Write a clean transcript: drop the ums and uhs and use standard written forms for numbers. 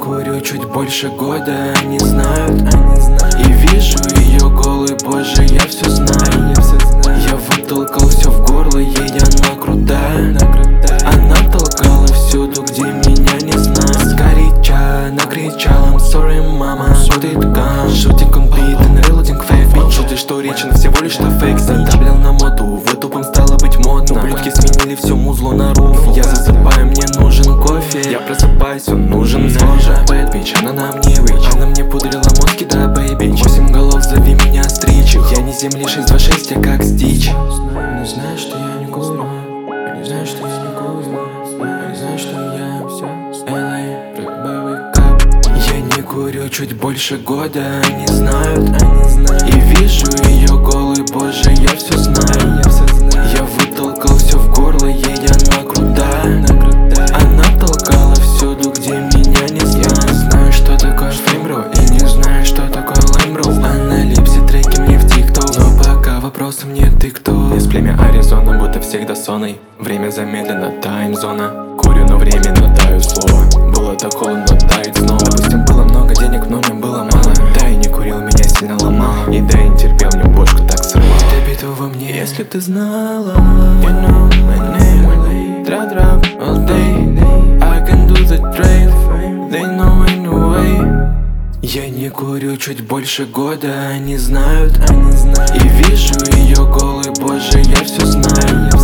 курю чуть больше года, они знают. И вижу ее голой, боже, я все знаю. Я вытолкал все в горло, ей она крутая. Она толкала всюду, где меня не знают. Сгоряча накричала: I'm sorry, мама, what it gone? Shooting on beat and reloading fake beat. Шутишь, что речь, но всего лишь что фейк. Задавлял на моду, в тупом стало быть модно. Ублюдки сменили все музло на руф. Я засыпаю, мне нужен кофе. Я просыпаюсь, он нужен тоже. Bad bitch, она на мне рич. Она мне пудрила мозги, да, бэйби. 8 голов, зови меня стричь. Я не земли 626, я как стич. Они знают, что я не курю. Они знают, что я не курю. Они знают, что я все LA, прибавый кап. Я не курю чуть больше года, они знают. И вижу ее голой, боже, я все знаю. Я вытолкал все в горло, ей она крутая. Она толкала всюду, где меня не знают. Я не знаю, что такое феймбро, и не знаю, что такое лаймбро. Она липсит треки мне в тикток, но пока вопросом нет, ты кто? Из племя Аризона, будто всегда соной. Время замедленно, таймзона. Курю, но временно даю слово. Было так холодно, тает снова. Допустим, было много денег, но мне было мало. Да и не курил, меня сильно ломало. И да и не терпел, мне бошку так срывало. Ты битва во мне, если ты знала. You know my name, trap all day. I can do the trail, they know anyway. Я не курю чуть больше года, они знают. И вижу ее голой, боже, я все знаю.